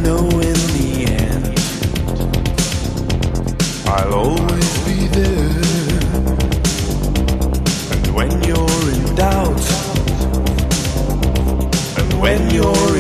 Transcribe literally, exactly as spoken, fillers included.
know in the end I'll always be there. And when you're in doubt, and when you're